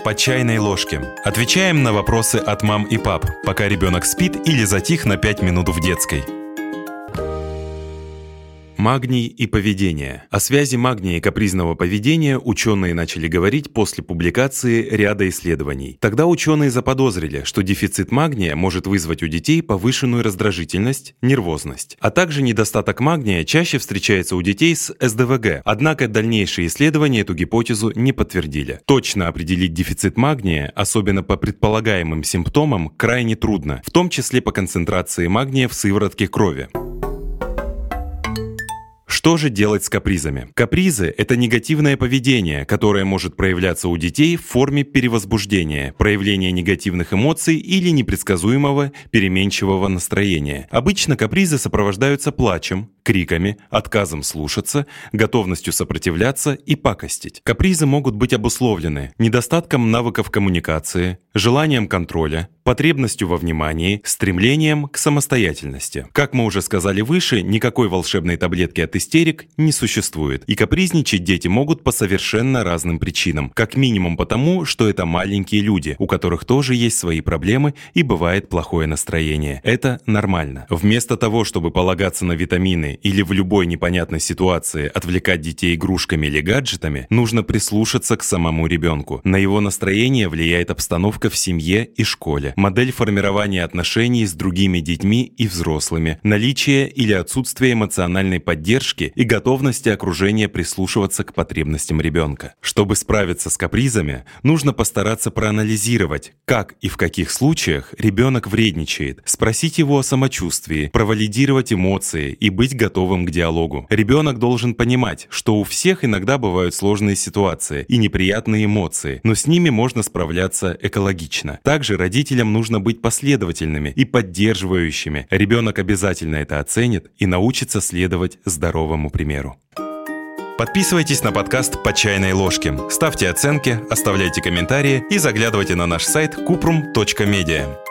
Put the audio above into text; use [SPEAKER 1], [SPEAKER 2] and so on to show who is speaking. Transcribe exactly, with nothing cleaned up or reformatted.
[SPEAKER 1] «По чайной ложке». Отвечаем на вопросы от мам и пап, пока ребенок спит или затих на пять минут в детской. Магний и поведение. О связи магния и капризного поведения ученые начали говорить после публикации ряда исследований. Тогда ученые заподозрили, что дефицит магния может вызвать у детей повышенную раздражительность, нервозность. А также недостаток магния чаще встречается у детей с эс дэ вэ гэ. Однако дальнейшие исследования эту гипотезу не подтвердили. Точно определить дефицит магния, особенно по предполагаемым симптомам, крайне трудно, в том числе по концентрации магния в сыворотке крови. Что же делать с капризами? Капризы – это негативное поведение, которое может проявляться у детей в форме перевозбуждения, проявления негативных эмоций или непредсказуемого переменчивого настроения. Обычно капризы сопровождаются плачем, криками, отказом слушаться, готовностью сопротивляться и пакостить. Капризы могут быть обусловлены недостатком навыков коммуникации, желанием контроля, потребностью во внимании, стремлением к самостоятельности. Как мы уже сказали выше, никакой волшебной таблетки от истерик не существует, и капризничать дети могут по совершенно разным причинам, как минимум потому, что это маленькие люди, у которых тоже есть свои проблемы и бывает плохое настроение. Это нормально. Вместо того, чтобы полагаться на витамины или в любой непонятной ситуации отвлекать детей игрушками или гаджетами, нужно прислушаться к самому ребенку. На его настроение влияет обстановка в семье и школе, модель формирования отношений с другими детьми и взрослыми, наличие или отсутствие эмоциональной поддержки и готовности окружения прислушиваться к потребностям ребенка. Чтобы справиться с капризами, нужно постараться проанализировать, как и в каких случаях ребенок вредничает, спросить его о самочувствии, провалидировать эмоции и быть готовым к диалогу. Ребенок должен понимать, что у всех иногда бывают сложные ситуации и неприятные эмоции, но с ними можно справляться экологично. Также родителям нужно быть последовательными и поддерживающими. Ребенок обязательно это оценит и научится следовать здоровому примеру. Подписывайтесь на подкаст «По чайной ложке», ставьте оценки, оставляйте комментарии и заглядывайте на наш сайт купрум точка медиа.